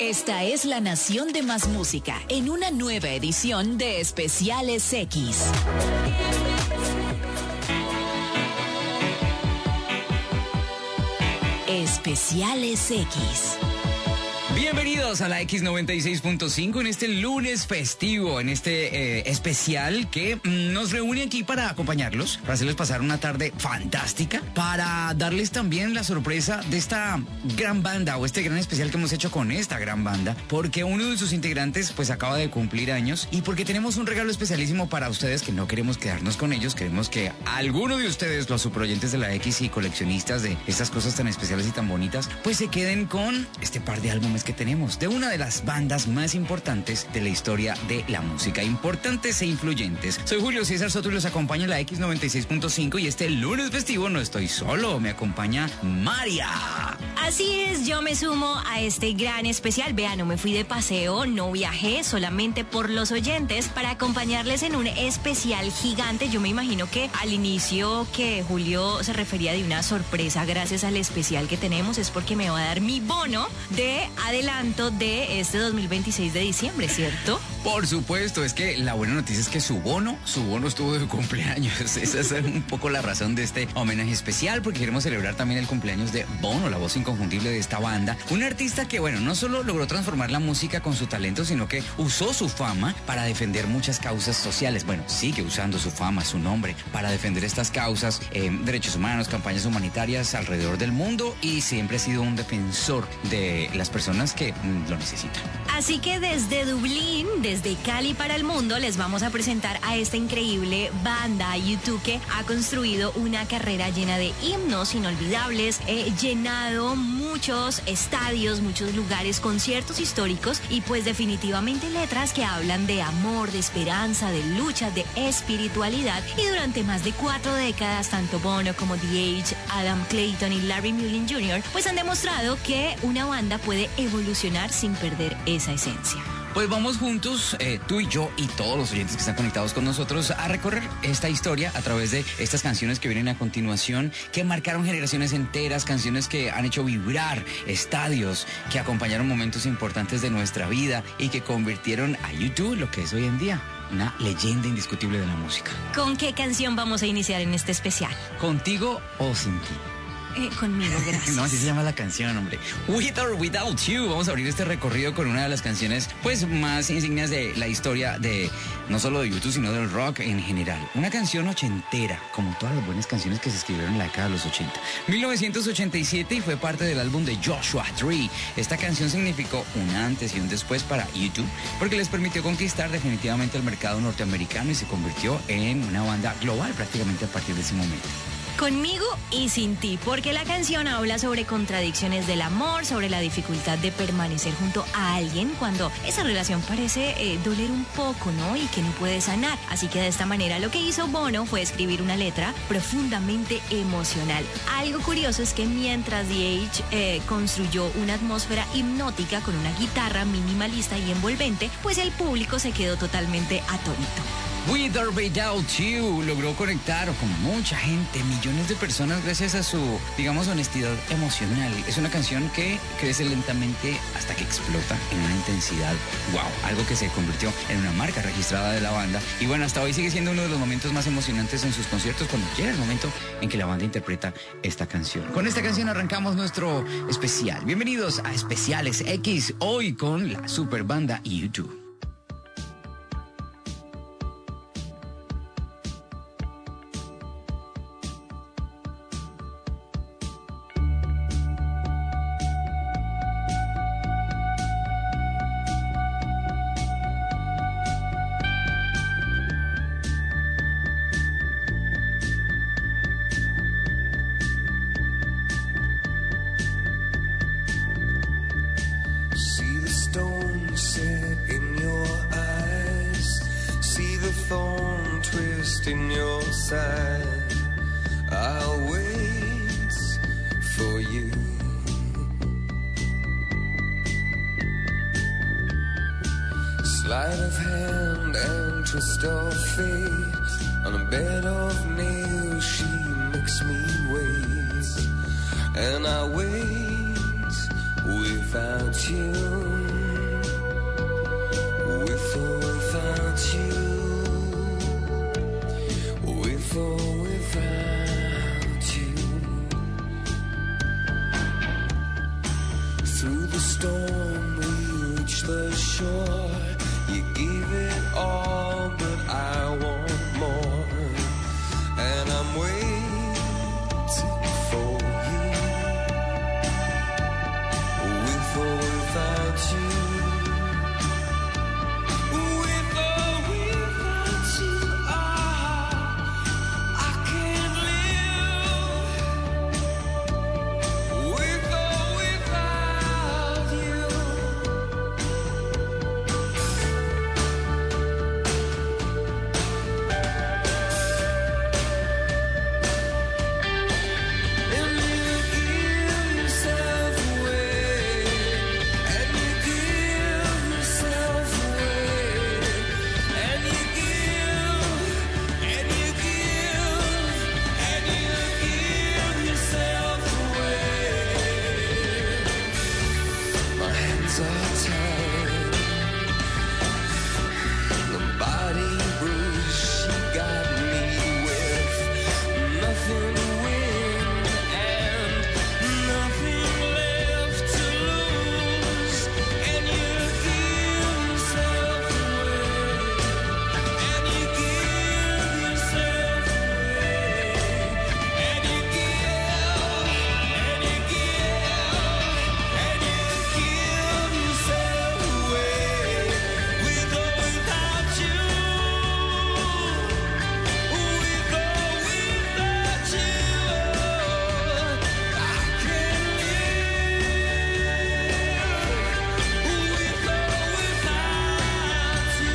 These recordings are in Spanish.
Esta es la nación de más música en una nueva edición de Especiales X. Especiales X. Bienvenidos a la X96.5 en este lunes festivo, en este especial que nos reúne aquí para acompañarlos, para hacerles pasar una tarde fantástica, para darles también la sorpresa de esta gran banda o este gran especial que hemos hecho con esta gran banda, porque uno de sus integrantes pues acaba de cumplir años y porque tenemos un regalo especialísimo para ustedes que no queremos quedarnos con ellos, queremos que alguno de ustedes, los superoyentes de la X y coleccionistas de estas cosas tan especiales y tan bonitas, pues se queden con este par de álbumes que tenemos de una de las bandas más importantes de la historia de la música, importantes e influyentes. Soy Julio César Soto y los acompaña en la X96.5 y este lunes festivo no estoy solo, me acompaña María. Así es, yo me sumo a este gran especial. Vea, no me fui de paseo, no viajé, solamente por los oyentes para acompañarles en un especial gigante. Yo me imagino que al inicio que Julio se refería de una sorpresa gracias al especial que tenemos es porque me va a dar mi bono de adelanto de este 2026 de diciembre, ¿cierto? Por supuesto, es que la buena noticia es que su bono estuvo de cumpleaños. Esa es un poco la razón de este homenaje especial, porque queremos celebrar también el cumpleaños de Bono, la voz inconfundible de esta banda. Un artista que, bueno, no solo logró transformar la música con su talento, sino que usó su fama para defender muchas causas sociales. Bueno, sigue usando su fama, su nombre, para defender estas causas, derechos humanos, campañas humanitarias alrededor del mundo, y siempre ha sido un defensor de las personas que lo necesitan. Así que desde Dublín, desde Cali para el mundo, les vamos a presentar a esta increíble banda U2 que ha construido una carrera llena de himnos inolvidables, llenado muchos estadios, muchos lugares, conciertos históricos y pues definitivamente letras que hablan de amor, de esperanza, de lucha, de espiritualidad. Y durante más de 4 décadas, tanto Bono como The Edge, Adam Clayton y Larry Mullen Jr. pues han demostrado que una banda puede evolucionar sin perder esa esencia. Pues vamos juntos, tú y yo y todos los oyentes que están conectados con nosotros, a recorrer esta historia a través de estas canciones que vienen a continuación, que marcaron generaciones enteras, canciones que han hecho vibrar estadios, que acompañaron momentos importantes de nuestra vida y que convirtieron a U2 lo que es hoy en día, una leyenda indiscutible de la música. ¿Con qué canción vamos a iniciar en este especial? ¿Contigo o sin ti? Conmigo, gracias. No, así se llama la canción, hombre. With or Without You. Vamos a abrir este recorrido con una de las canciones pues más insignias de la historia de no solo de YouTube, sino del rock en general. Una canción ochentera, como todas las buenas canciones que se escribieron en la década de los 80. 1987 y fue parte del álbum de Joshua Tree. Esta canción significó un antes y un después para YouTube porque les permitió conquistar definitivamente el mercado norteamericano y se convirtió en una banda global prácticamente a partir de ese momento. Conmigo y sin ti, porque la canción habla sobre contradicciones del amor, sobre la dificultad de permanecer junto a alguien cuando esa relación parece doler un poco, ¿no? Y que no puede sanar. Así que de esta manera lo que hizo Bono fue escribir una letra profundamente emocional. Algo curioso es que mientras The Edge construyó una atmósfera hipnótica con una guitarra minimalista y envolvente, pues el público se quedó totalmente atónito. With or Without You logró conectar con mucha gente, millones de personas gracias a su, digamos, honestidad emocional. Es una canción que crece lentamente hasta que explota en una intensidad, wow, algo que se convirtió en una marca registrada de la banda. Y bueno, hasta hoy sigue siendo uno de los momentos más emocionantes en sus conciertos cuando llega el momento en que la banda interpreta esta canción. Con esta canción arrancamos nuestro especial. Bienvenidos a Especiales X, hoy con la super banda U2. In your side, I'll wait for you. Sleight of hand and twist of fate. On a bed of nails she makes me wait. And I wait without you. through the storm, we reach the shore. You give it all, but I want more. And I'm waiting for you, with or without you. With or without you, I can't live. With or without you. And you give yourself away, and you give yourself away, and you give, and you give, and you give yourself away. My hands are tied, the body bruised. She got me with nothing to win and nothing left to lose. And you give yourself away, and you give yourself away, and you give, and you give, and you give yourself away, with or without you. With or without you, I can't live. With or without you.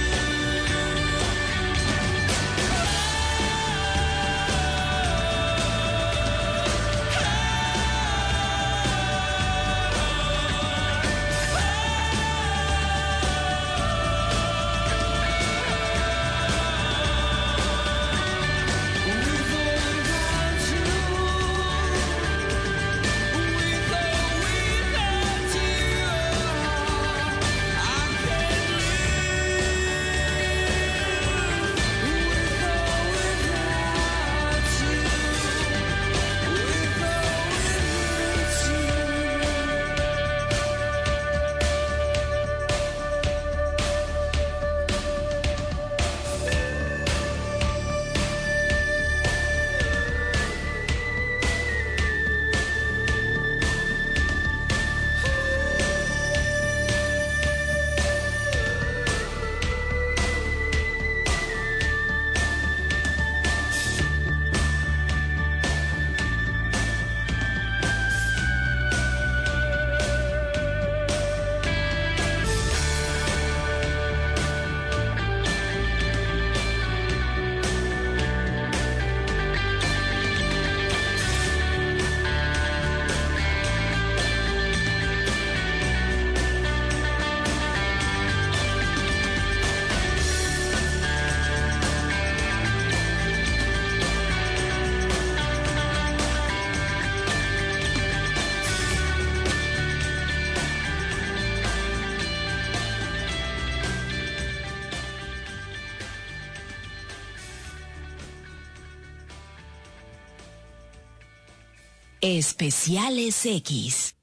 Especiales X.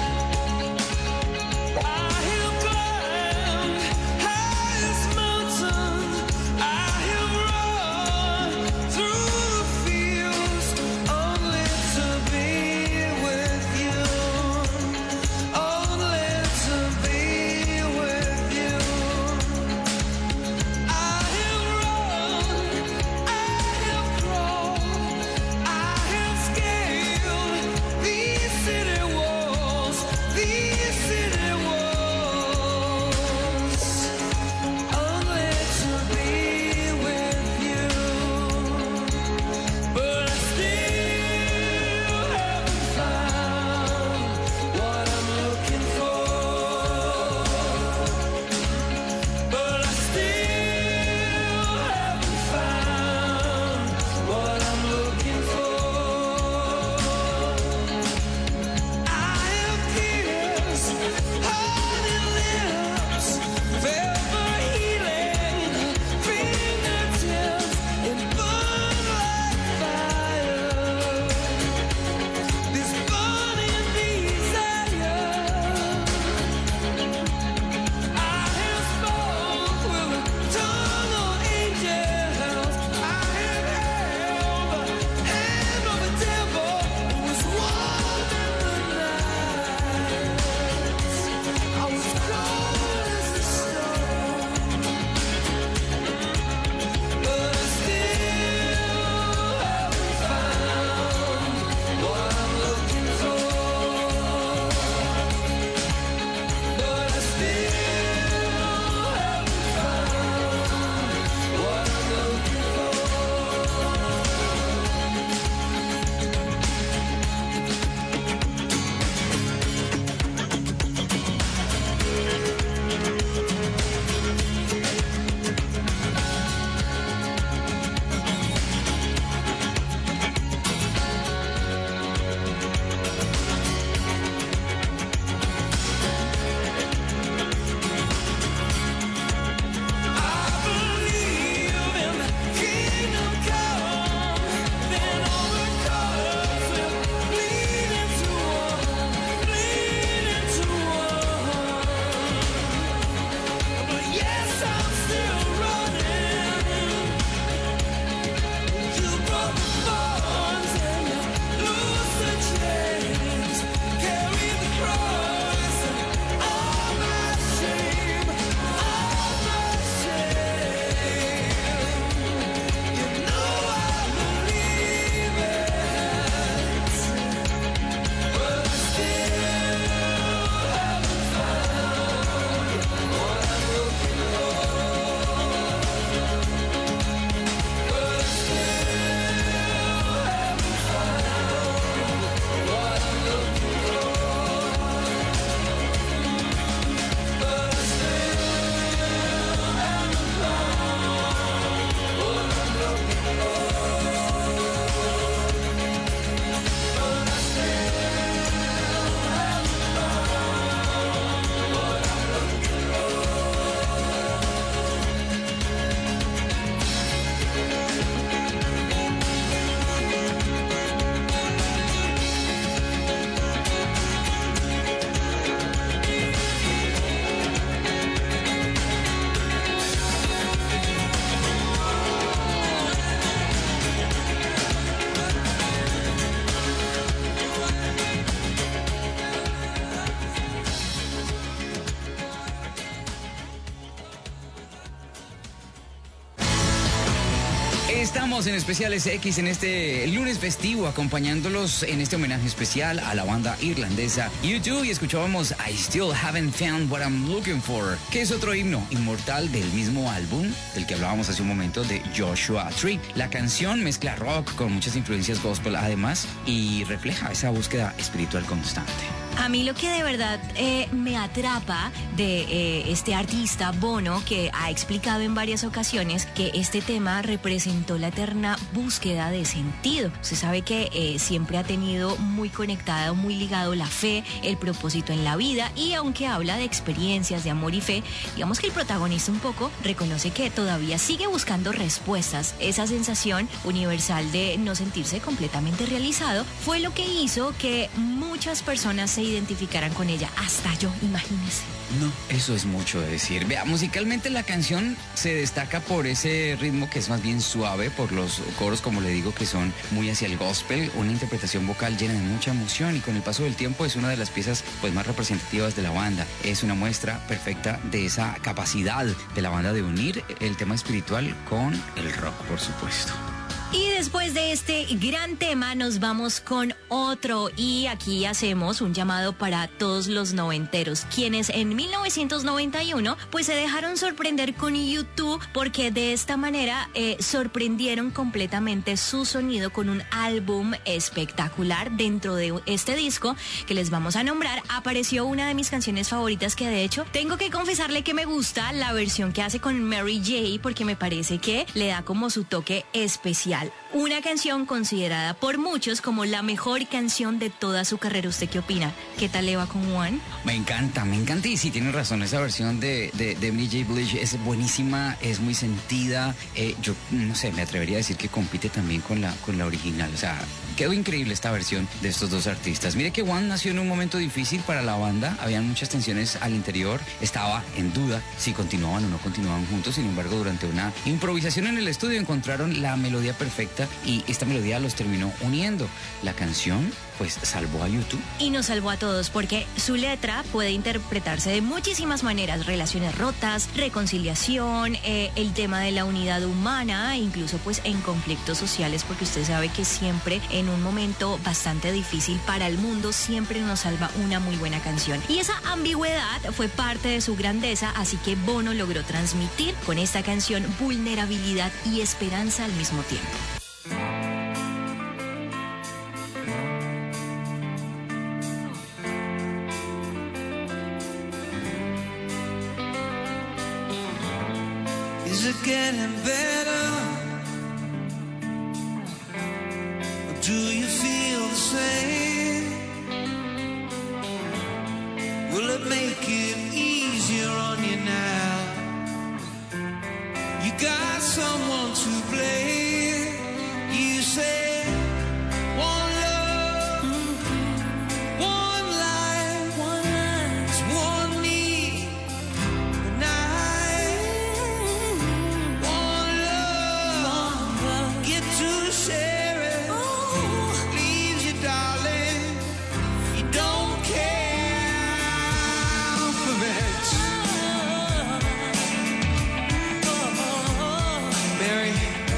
I have climbed highest mountain Estamos en Especiales X en este lunes festivo, acompañándolos en este homenaje especial a la banda irlandesa U2, y escuchábamos I Still Haven't Found What I'm Looking For, que es otro himno inmortal del mismo álbum del que hablábamos hace un momento, de Joshua Tree. La canción mezcla rock con muchas influencias gospel además y refleja esa búsqueda espiritual constante. A mí lo que de verdad me atrapa de este artista Bono, que ha explicado en varias ocasiones que este tema representó la eterna búsqueda de sentido. Se sabe que siempre ha tenido muy conectado, muy ligado la fe, el propósito en la vida, y aunque habla de experiencias de amor y fe, digamos que el protagonista un poco reconoce que todavía sigue buscando respuestas. Esa sensación universal de no sentirse completamente realizado fue lo que hizo que muchas personas se identificaran con ella, hasta yo, imagínese. No, eso es mucho de decir. Vea, musicalmente la canción se destaca por ese ritmo que es más bien suave, por los coros, como le digo, que son muy hacia el gospel, una interpretación vocal llena de mucha emoción, y con el paso del tiempo es una de las piezas pues más representativas de la banda. Es una muestra perfecta de esa capacidad de la banda de unir el tema espiritual con el rock, por supuesto. Y después de este gran tema nos vamos con otro, y aquí hacemos un llamado para todos los noventeros, quienes en 1991 pues se dejaron sorprender con U2, porque de esta manera sorprendieron completamente su sonido con un álbum espectacular. Dentro de este disco que les vamos a nombrar apareció una de mis canciones favoritas, que de hecho tengo que confesarle que me gusta la versión que hace con Mary J, porque me parece que le da como su toque especial. Una canción considerada por muchos como la mejor canción de toda su carrera. ¿Usted qué opina? ¿Qué tal le va con One? Me encanta, y sí, tiene razón, esa versión de Mary J. Blige es buenísima, es muy sentida. Yo no sé, me atrevería a decir que compite también con la original. O sea, quedó increíble esta versión de estos dos artistas. Mire que One nació en un momento difícil para la banda, habían muchas tensiones al interior, estaba en duda si continuaban o no continuaban juntos. Sin embargo, durante una improvisación en el estudio encontraron la melodía perfecta, y esta melodía los terminó uniendo. La canción pues salvó a U2. Y nos salvó a todos, porque su letra puede interpretarse de muchísimas maneras: relaciones rotas, reconciliación, el tema de la unidad humana, e incluso pues en conflictos sociales, porque usted sabe que siempre en un momento bastante difícil para el mundo siempre nos salva una muy buena canción. Y esa ambigüedad fue parte de su grandeza, así que Bono logró transmitir con esta canción vulnerabilidad y esperanza al mismo tiempo. Is it getting better? Or do you feel the same? Will it make it easier on you now? You got someone to blame. You say one love, one life, it's one need, and one love, get to share it. Leaves you, darling, you don't care for it. Mary.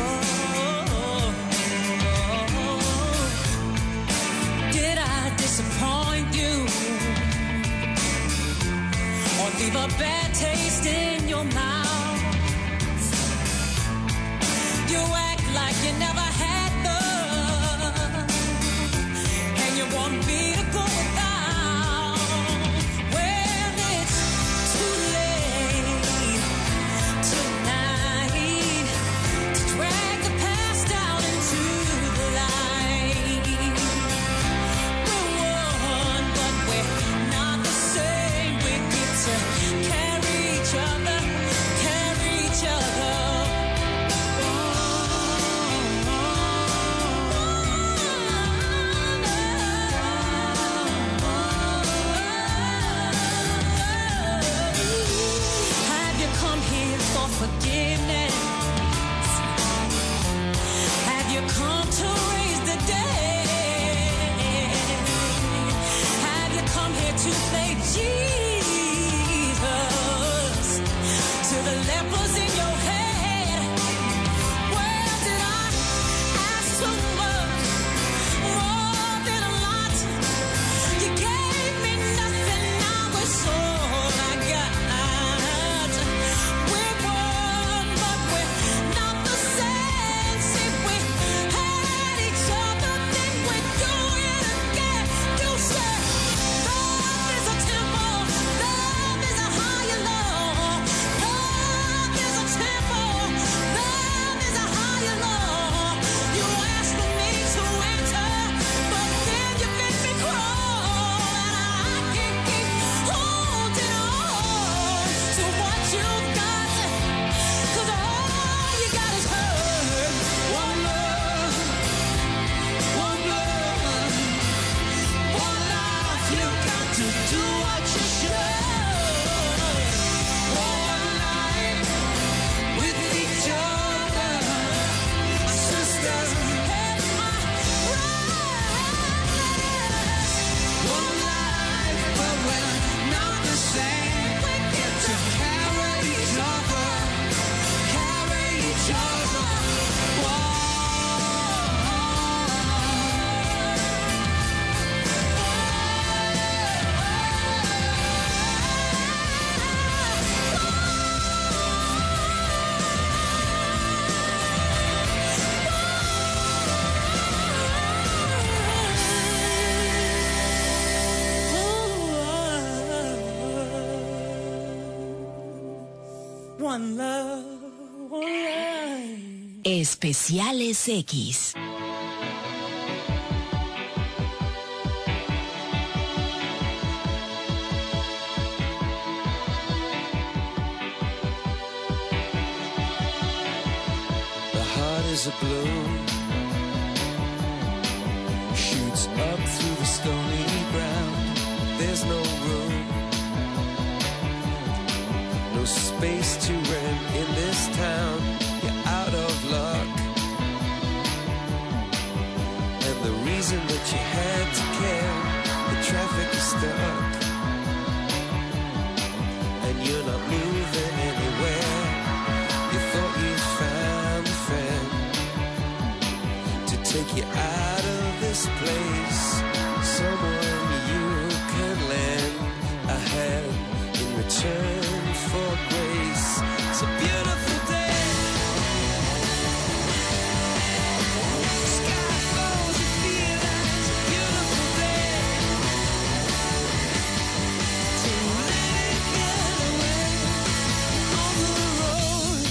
Did I disappoint you or leave a bad taste in your mouth? You act like you never had love, and you want me to go without. Well, it's too late tonight to drag the past down into the light. We're one, but we're not the same. We get to carry each other, carry each other. one love, one life. Especiales X. Is a bloom, shoots up through the stony ground. There's no room, no space to rent in this town. You're out of luck, and the reason that you had to care, the traffic is stuck, and you're not moving anywhere. You thought you found a friend take you out of this place, someone you can lend a hand in return for grace. It's a beautiful day. Sky falls, you feel that it's a beautiful day. To let it get away on the road,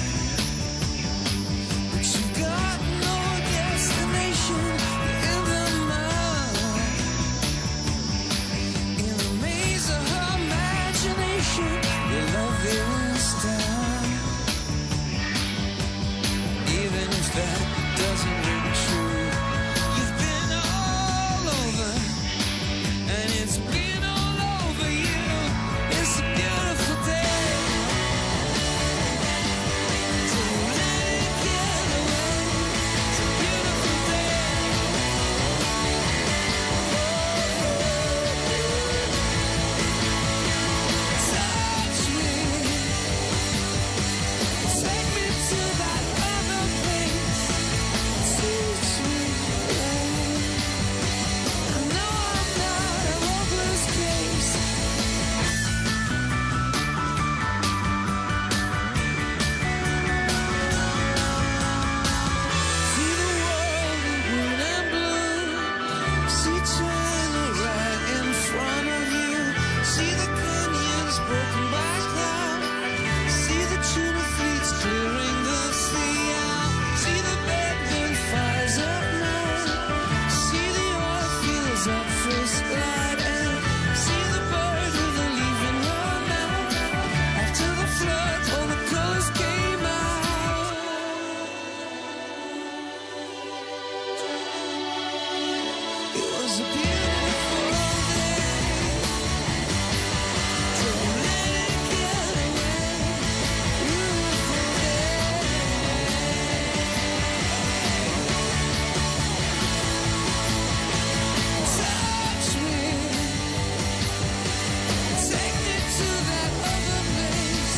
but you got no destination in the mind. In the maze of her imagination, your love is down. Even if that doesn't ring true, you've been all over, and it's been all over you. It's a beautiful day. To let it get away. It's a beautiful day. Touch me, take me to that other place. Teach me, I know I'm not a hopeless case. See the world in green and blue. See China right in front of you. See the canyons broken by cloud. See the tuna fleets clearing the sea out. See the bedroom fires at night. See the oil fields up first light. And see the bird with a leaf in her mouth. After the flood, all the colors came out. It was a beautiful day. Don't let it get away. Beautiful day. Touch me, take me to that other place.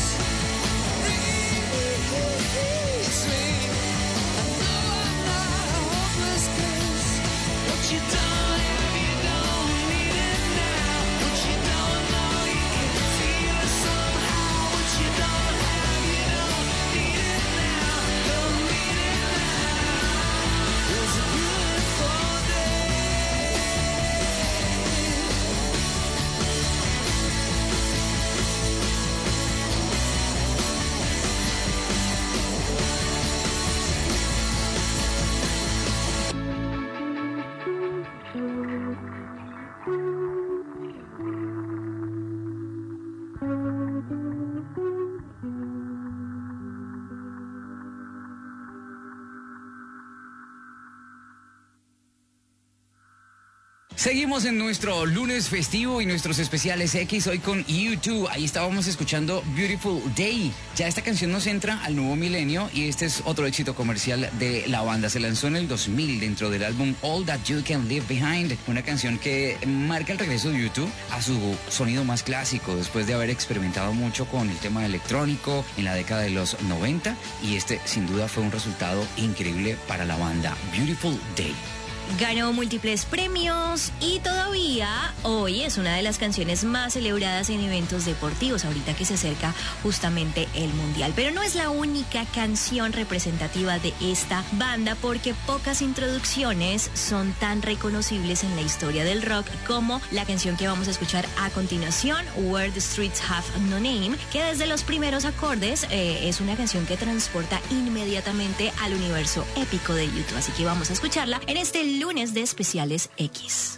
Release me. I know I'm not a hopeless case. What you don't have, you don't need it now. What you don't know, you can feel it somehow. What you don't have, you don't need it now. Don't need it now. It was a beautiful day. Seguimos en nuestro lunes festivo y nuestros especiales X hoy con U2. Ahí estábamos escuchando Beautiful Day. Ya esta canción nos entra al nuevo milenio y este es otro éxito comercial de la banda. Se lanzó en el 2000 dentro del álbum All That You Can Leave Behind, una canción que marca el regreso de U2 a su sonido más clásico después de haber experimentado mucho con el tema electrónico en la década de los 90 y este sin duda fue un resultado increíble para la banda. Beautiful Day. Ganó múltiples premios y todavía hoy es una de las canciones más celebradas en eventos deportivos, ahorita que se acerca justamente el Mundial. Pero no es la única canción representativa de esta banda, porque pocas introducciones son tan reconocibles en la historia del rock como la canción que vamos a escuchar a continuación, Where the Streets Have No Name, que desde los primeros acordes es una canción que transporta inmediatamente al universo épico de YouTube. Así que vamos a escucharla en este lunes de Especiales X.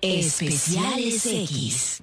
Especiales X.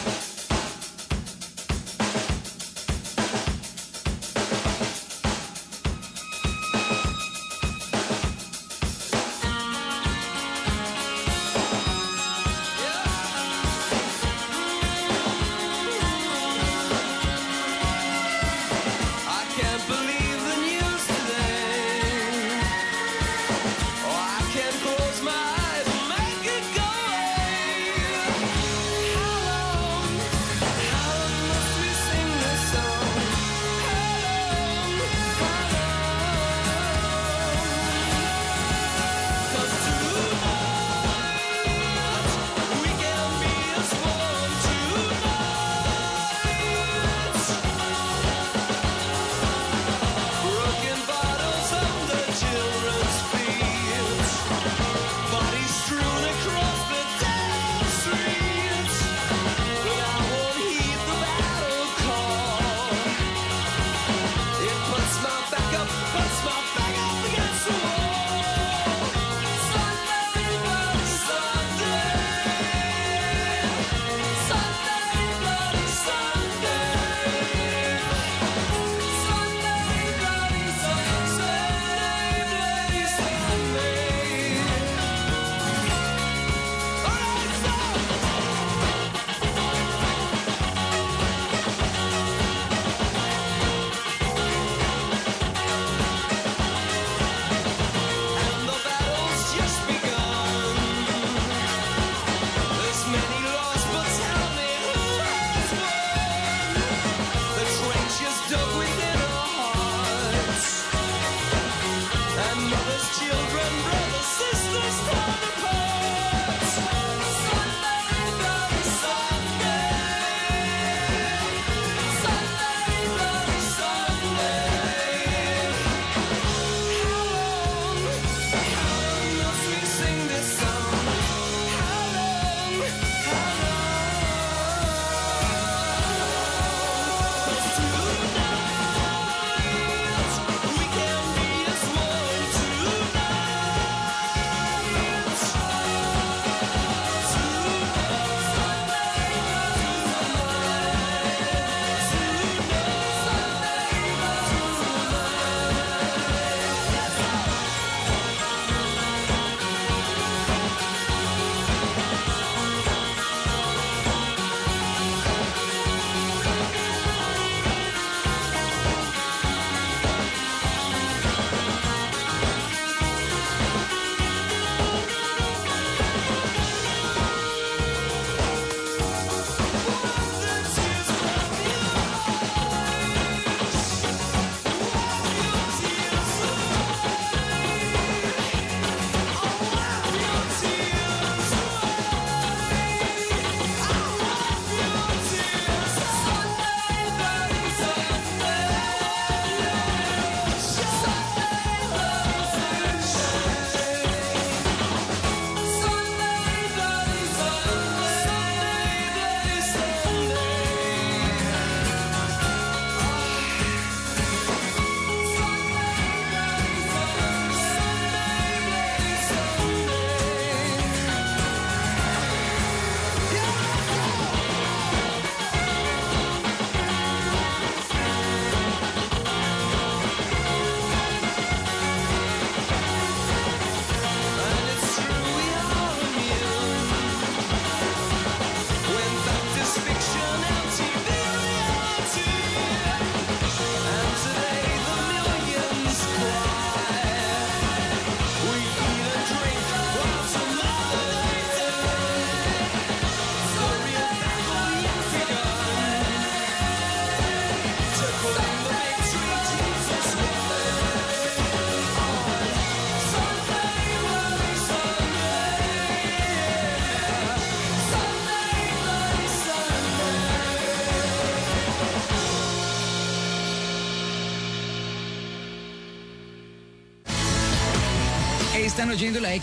Están oyendo la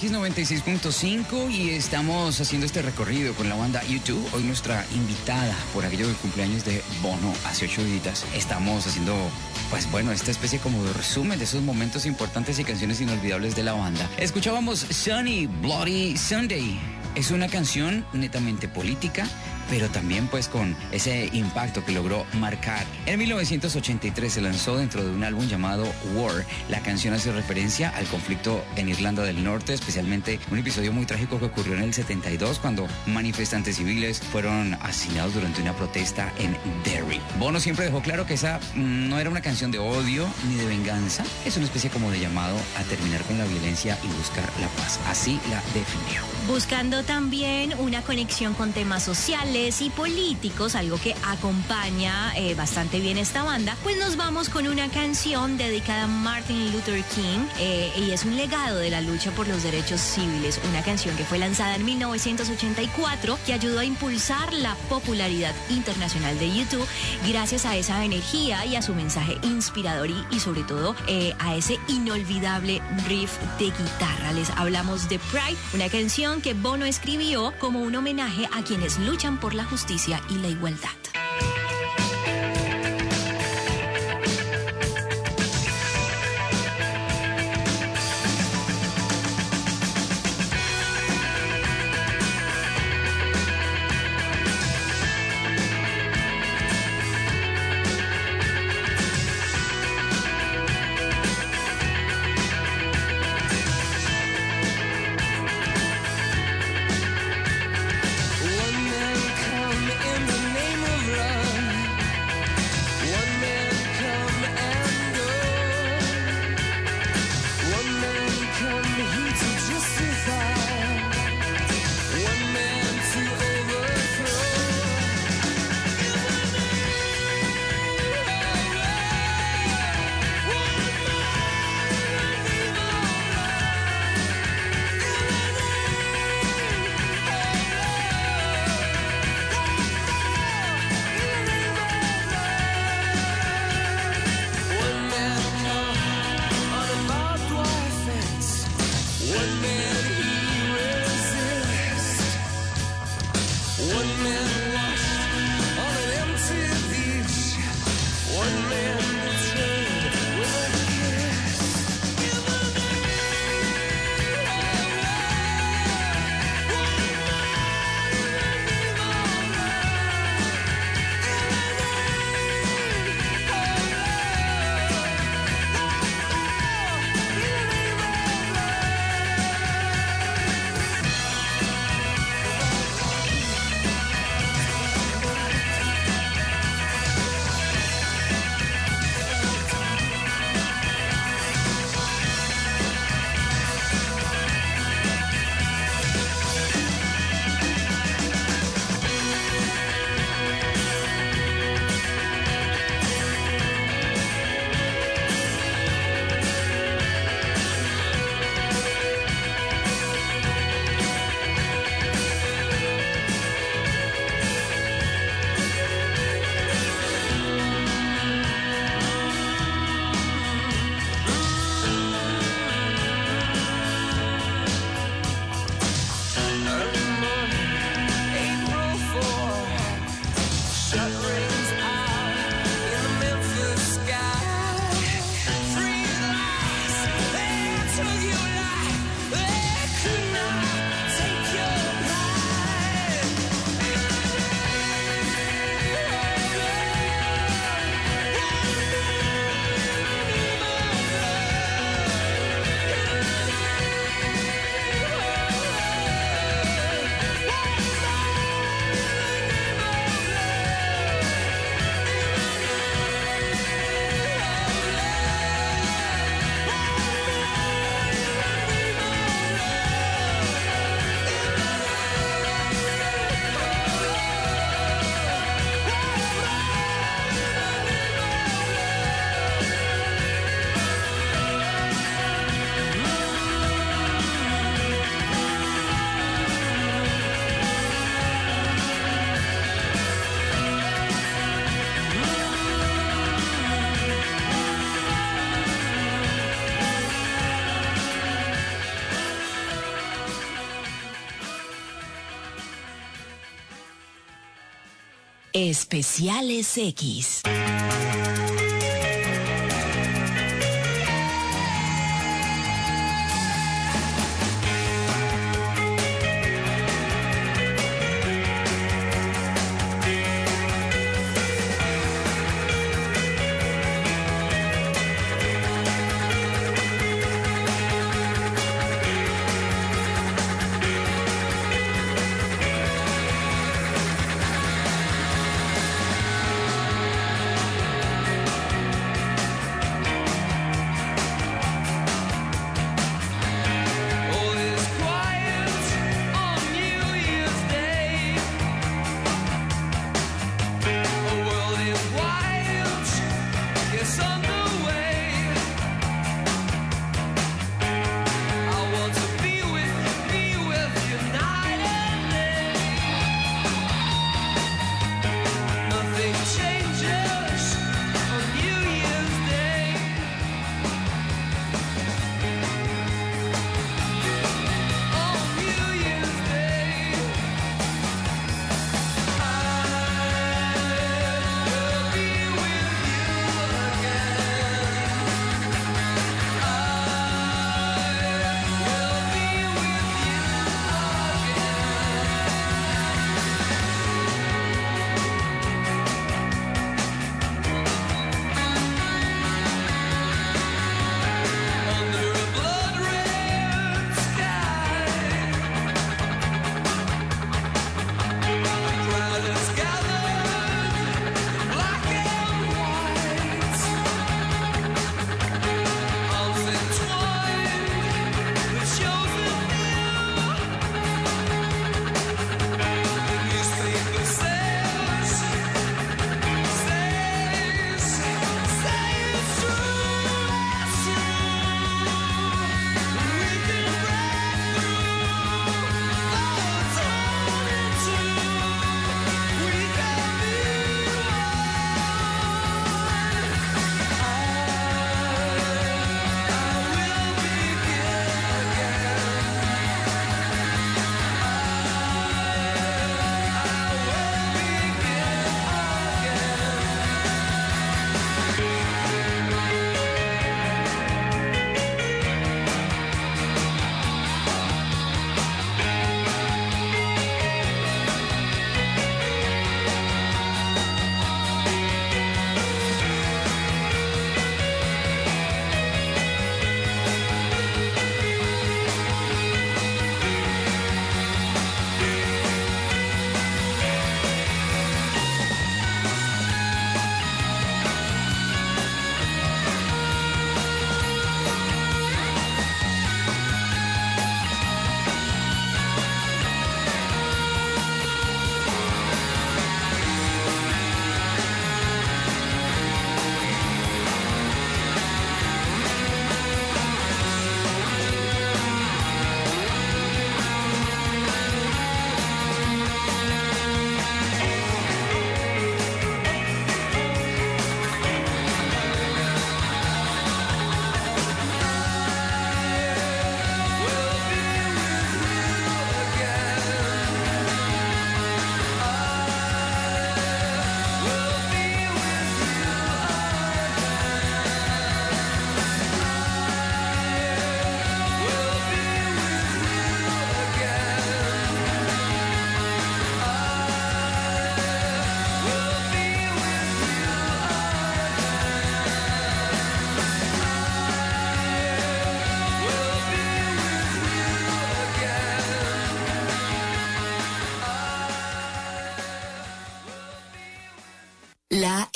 X96.5 y estamos haciendo este recorrido con la banda YouTube. Hoy nuestra invitada, por aquello del cumpleaños de Bono hace 8 días, estamos haciendo, pues bueno, esta especie como de resumen de esos momentos importantes y canciones inolvidables de la banda. Escuchábamos Sunny Bloody Sunday Es una canción netamente política, pero también pues con ese impacto que logró marcar. En 1983 se lanzó dentro de un álbum llamado War. La canción hace referencia al conflicto en Irlanda del Norte, especialmente un episodio muy trágico que ocurrió en el 72 cuando manifestantes civiles fueron asesinados durante una protesta en Derry. Bono siempre dejó claro que esa no era una canción de odio ni de venganza, es una especie como de llamado a terminar con la violencia y buscar la paz. Así la definió. Buscando también una conexión con temas sociales y políticos, algo que acompaña bastante bien esta banda, pues nos vamos con una canción dedicada a Martin Luther King y es un legado de la lucha por los derechos civiles, una canción que fue lanzada en 1984 que ayudó a impulsar la popularidad internacional de U2 gracias a esa energía y a su mensaje inspirador y sobre todo a ese inolvidable riff de guitarra. Les hablamos de Pride, una canción que Bono escribió como un homenaje a quienes luchan por la justicia y la igualdad. Especiales X.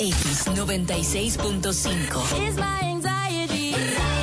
X96.5. Is my anxiety.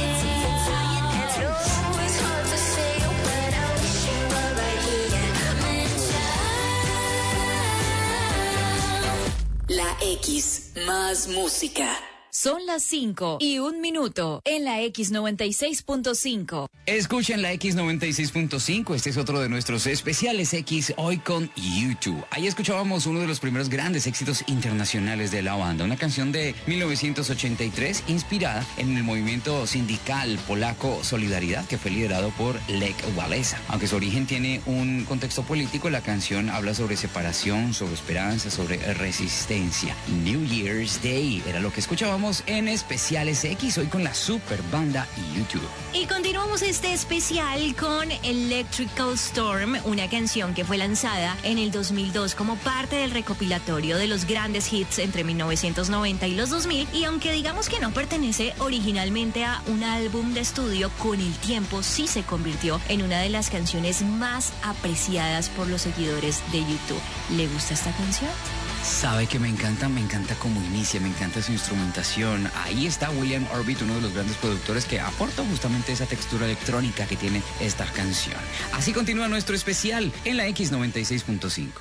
La X más música. Son las 5:01 en la X96.5. Escuchen la X96.5, este es otro de nuestros especiales X, hoy con YouTube. Ahí escuchábamos uno de los primeros grandes éxitos internacionales de la banda, una canción de 1983 inspirada en el movimiento sindical polaco Solidaridad, que fue liderado por Lech Walesa. Aunque su origen tiene un contexto político, la canción habla sobre separación, sobre esperanza, sobre resistencia. New Year's Day era lo que escuchábamos en especiales X, hoy con la super banda YouTube. Y continuamos este especial con Electrical Storm, una canción que fue lanzada en el 2002 como parte del recopilatorio de los grandes hits entre 1990 y los 2000, y aunque digamos que no pertenece originalmente a un álbum de estudio, con el tiempo sí se convirtió en una de las canciones más apreciadas por los seguidores de YouTube. ¿Le gusta esta canción? Sabe que me encanta cómo inicia, me encanta su instrumentación. Ahí está William Orbit, uno de los grandes productores que aporta justamente esa textura electrónica que tiene esta canción. Así continúa nuestro especial en la X96.5.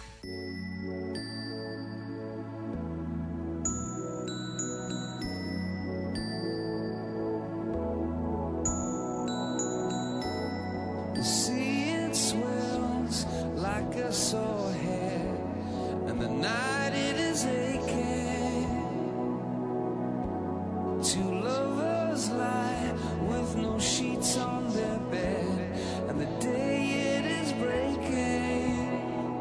The sea, it swells like a sore head, and the night it is aching. Two lovers lie with no sheets on their bed, and the day it is breaking.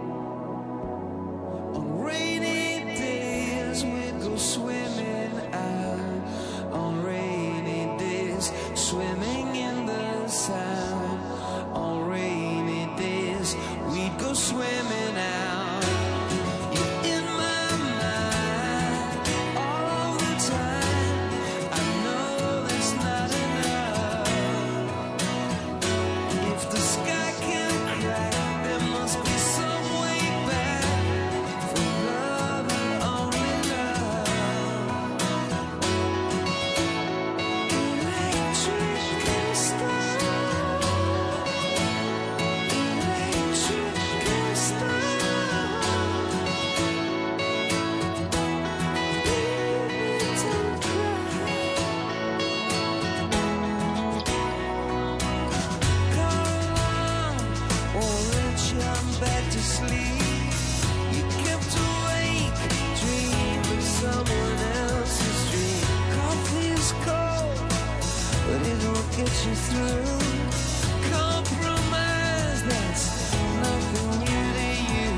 On rainy days we go swimming out, on rainy days swimming in the sand. On rainy days we'd go swimming out. You're in my mind all the time. I know that's not enough. If the sky can crack, there must be some way back for love and only love. Electrical storm. Electrical storm. Baby, don't cry. Caroline won't let you back to sleep. You kept awake, dreaming someone else's dream. Coffee is cold, but it won't get you through. Compromise, that's nothing new to you.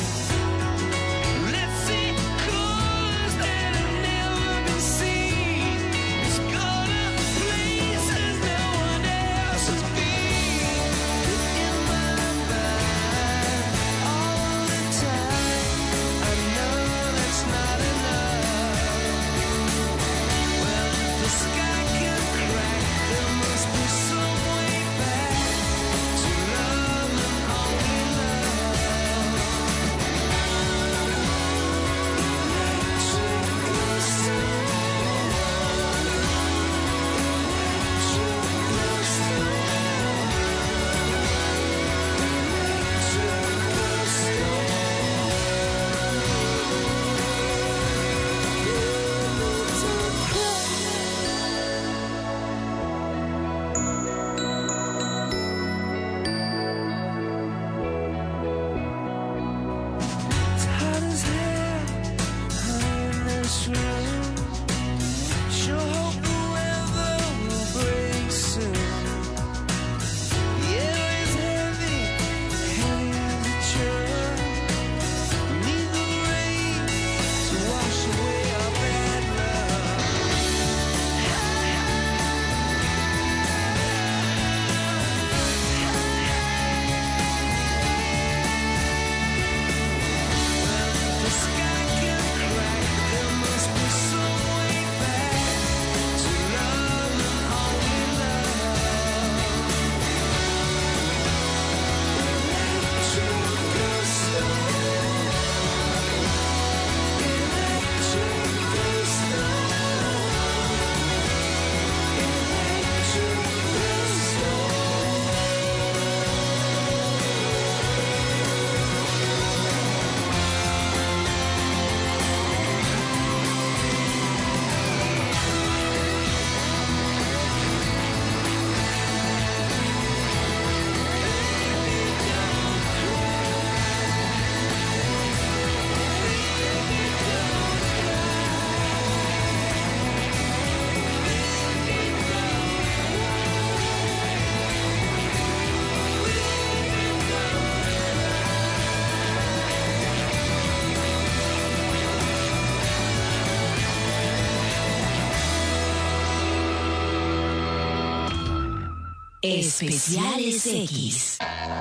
Let's see colors that have never been seen. Let's go to places no one else has been. You're in my mind all the time. I know that's not enough. Well, if the sky can crack, there must be some way Especiales X.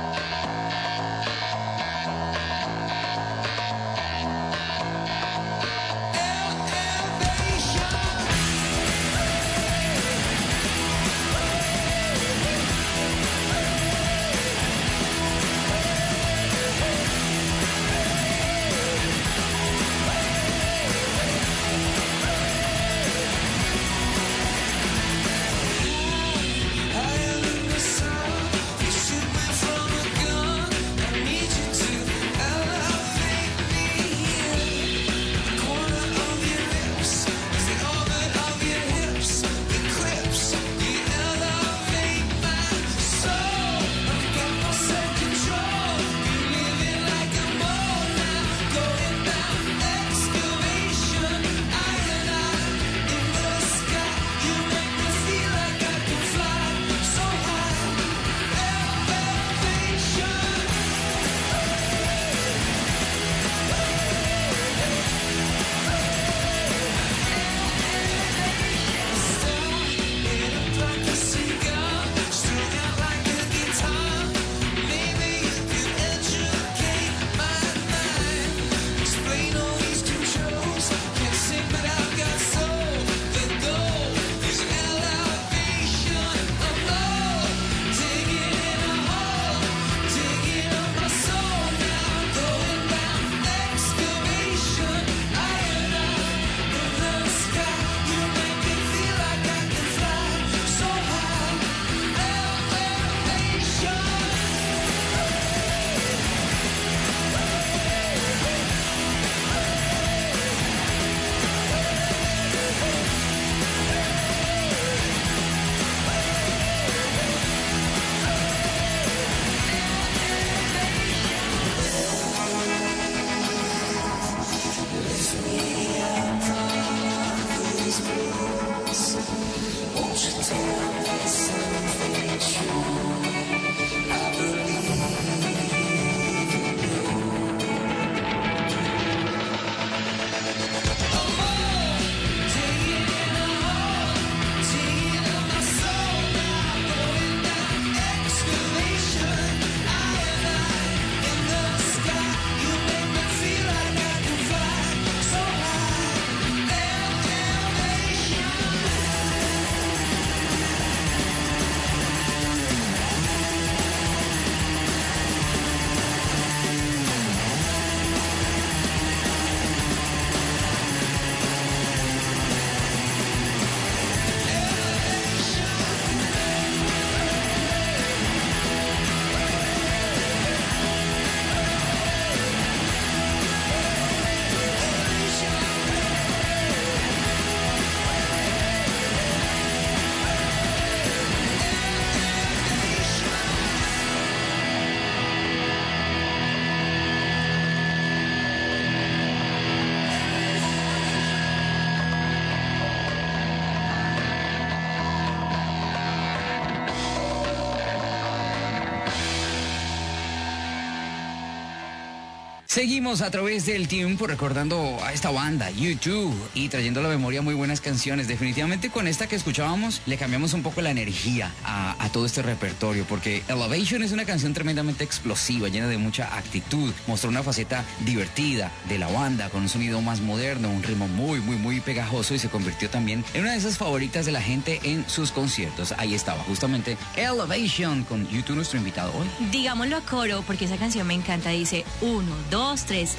Seguimos a través del tiempo recordando a esta banda, U2, y trayendo a la memoria muy buenas canciones. Definitivamente con esta que escuchábamos le cambiamos un poco la energía a todo este repertorio, porque Elevation es una canción tremendamente explosiva, llena de mucha actitud. Mostró una faceta divertida de la banda, con un sonido más moderno, un ritmo muy pegajoso, y se convirtió también en una de esas favoritas de la gente en sus conciertos. Ahí estaba justamente Elevation con U2, nuestro invitado hoy. Digámoslo a coro, porque esa canción me encanta. Dice 1, 2, 3,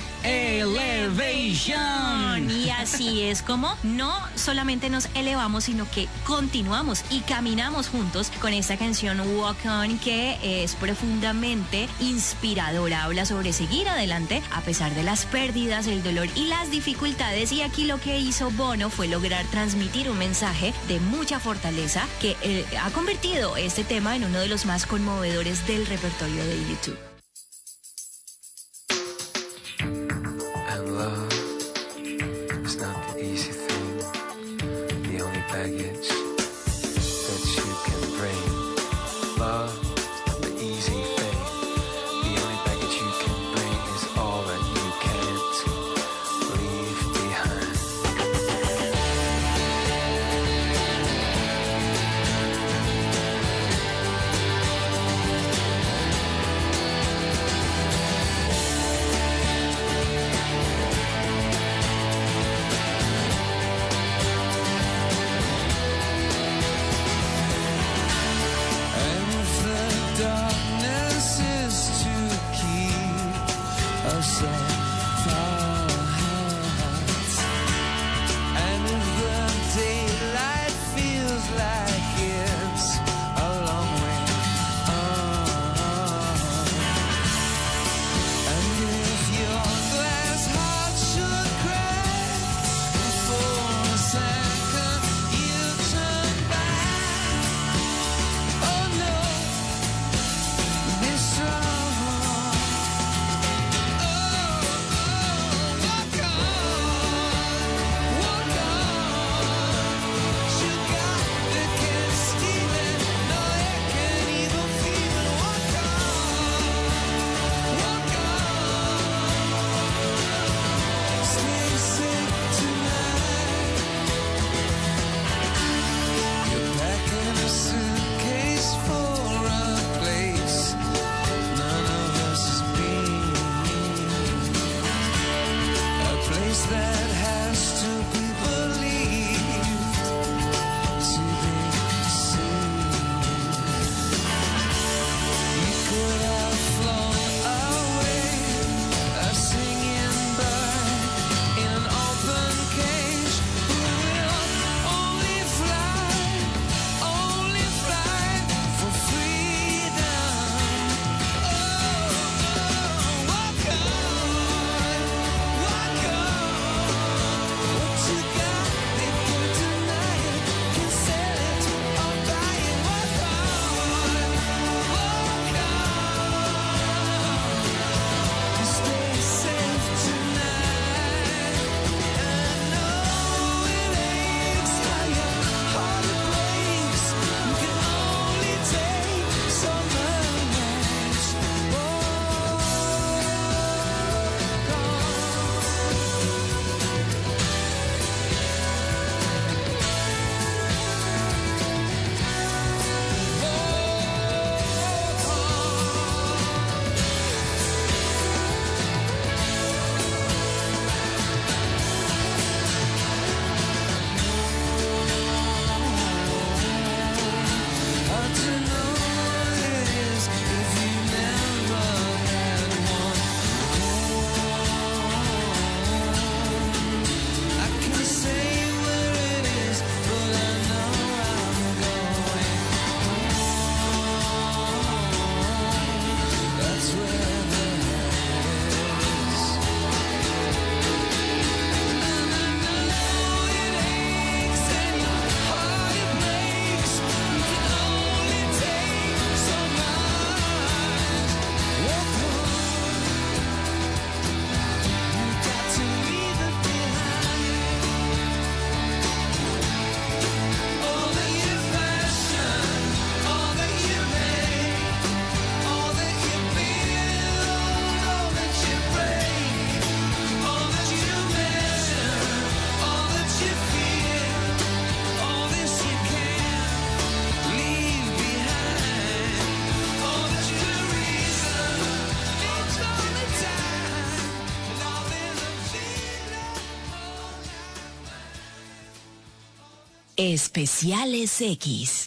Elevation. Y así es como no solamente nos elevamos, sino que continuamos y caminamos juntos con esta canción Walk On, que es profundamente inspiradora. Habla sobre seguir adelante a pesar de las pérdidas, el dolor y las dificultades. Y aquí lo que hizo Bono fue lograr transmitir un mensaje de mucha fortaleza que ha convertido este tema en uno de los más conmovedores del repertorio de YouTube. And love is not the easy thing, the only baggage that you can bring. Love is not the easy thing, the only baggage you can bring is all that you can't leave behind. Especiales X.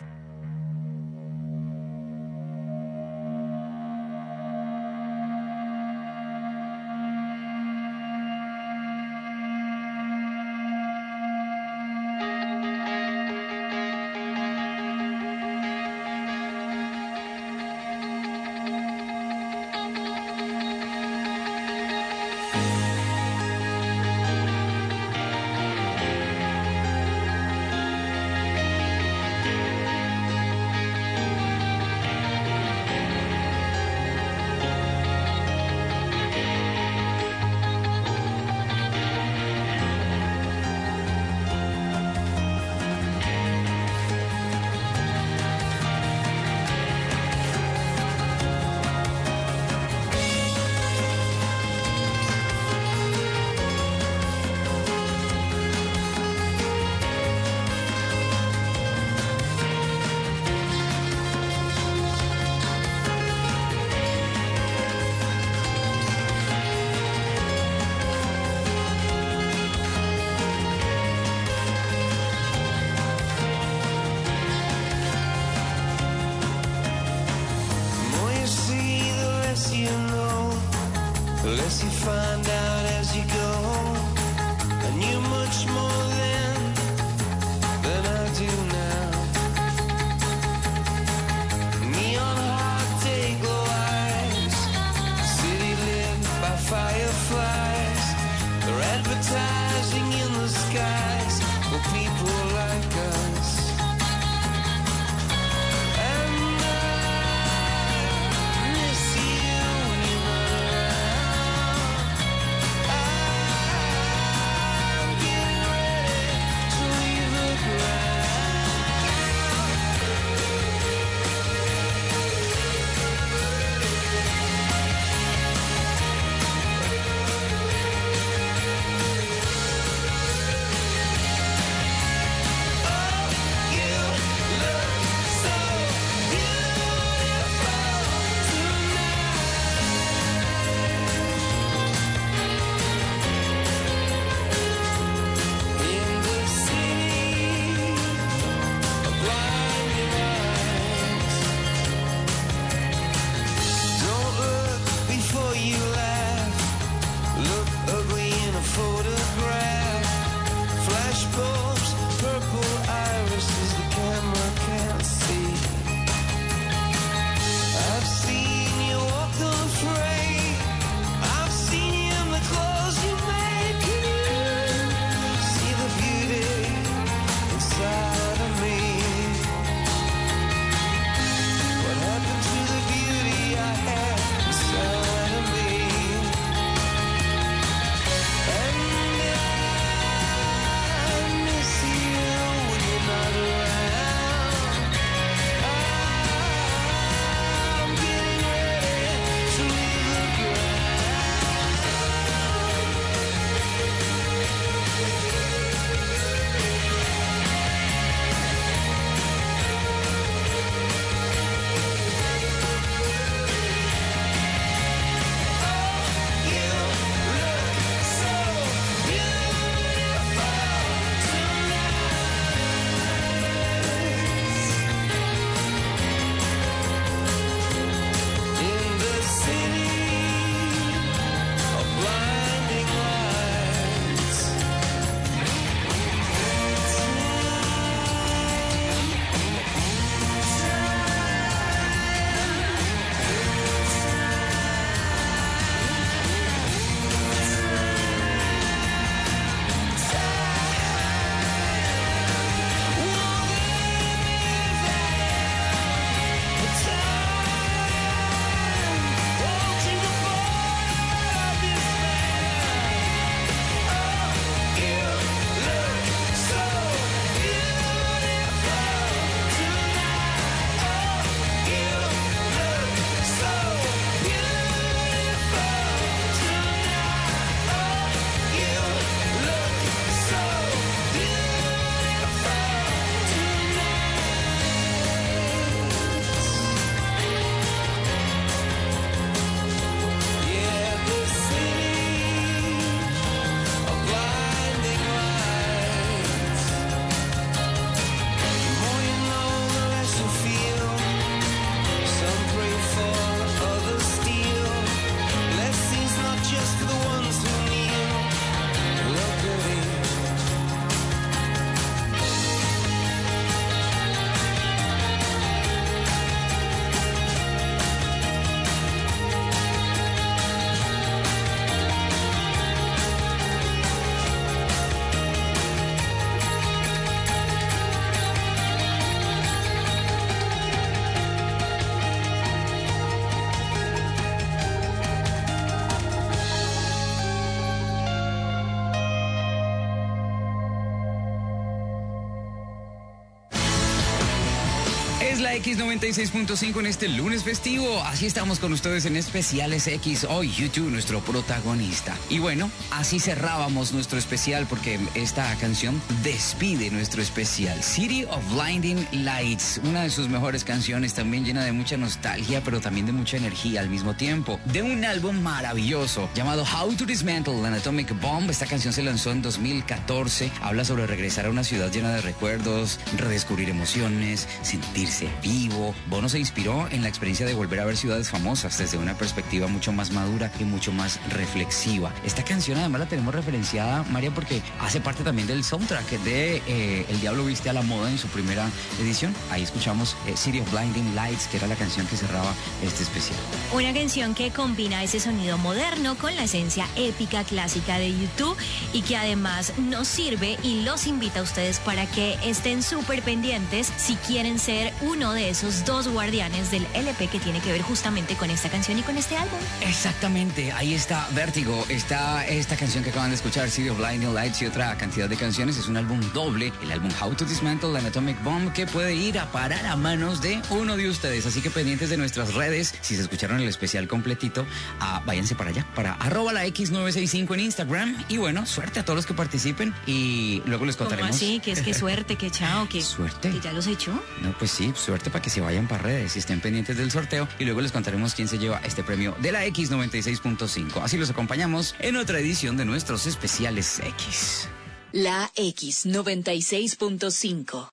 less you find out as you go. I knew much more then than I do now. Neon hot day glow eyes, city lit by fireflies. They're advertising in the skies for people like us. And I miss you when you're not around. I'm getting ready to leave the ground. Es la X96.5 en este lunes festivo. Así estamos con ustedes en Especiales X. Hoy YouTube, nuestro protagonista. Y bueno, así cerrábamos nuestro especial porque esta canción despide nuestro especial. City of Blinding Lights, una de sus mejores canciones, también llena de mucha nostalgia, pero también de mucha energía al mismo tiempo. De un álbum maravilloso llamado How to Dismantle an Atomic Bomb. Esta canción se lanzó en 2014. Habla sobre regresar a una ciudad llena de recuerdos, redescubrir emociones, sentirse totalmente vivo. Bono se inspiró en la experiencia de volver a ver ciudades famosas desde una perspectiva mucho más madura y mucho más reflexiva. Esta canción además la tenemos referenciada, María, porque hace parte también del soundtrack de El Diablo Viste a la Moda en su primera edición. Ahí escuchamos City of Blinding Lights, que era la canción que cerraba este especial. Una canción que combina ese sonido moderno con la esencia épica clásica de YouTube y que además nos sirve y los invita a ustedes para que estén súper pendientes si quieren ser uno de esos dos guardianes del LP que tiene que ver justamente con esta canción y con este álbum. Exactamente, ahí está Vértigo, está esta canción que acaban de escuchar, City of Blinding Lights, y otra cantidad de canciones. Es un álbum doble, el álbum How to Dismantle an Atomic Bomb, que puede ir a parar a manos de uno de ustedes. Así que pendientes de nuestras redes, si se escucharon el especial completito, váyanse para allá, para @la X965 en Instagram. Y bueno, suerte a todos los que participen y luego les contaremos. ¿Cómo así? Que suerte, que chao, que ¿Suerte? ¿Que ya los echó? No, pues sí, suerte para que se vayan para redes y estén pendientes del sorteo y luego les contaremos quién se lleva este premio de la X96.5. Así los acompañamos en otra edición de nuestros especiales X. La X96.5.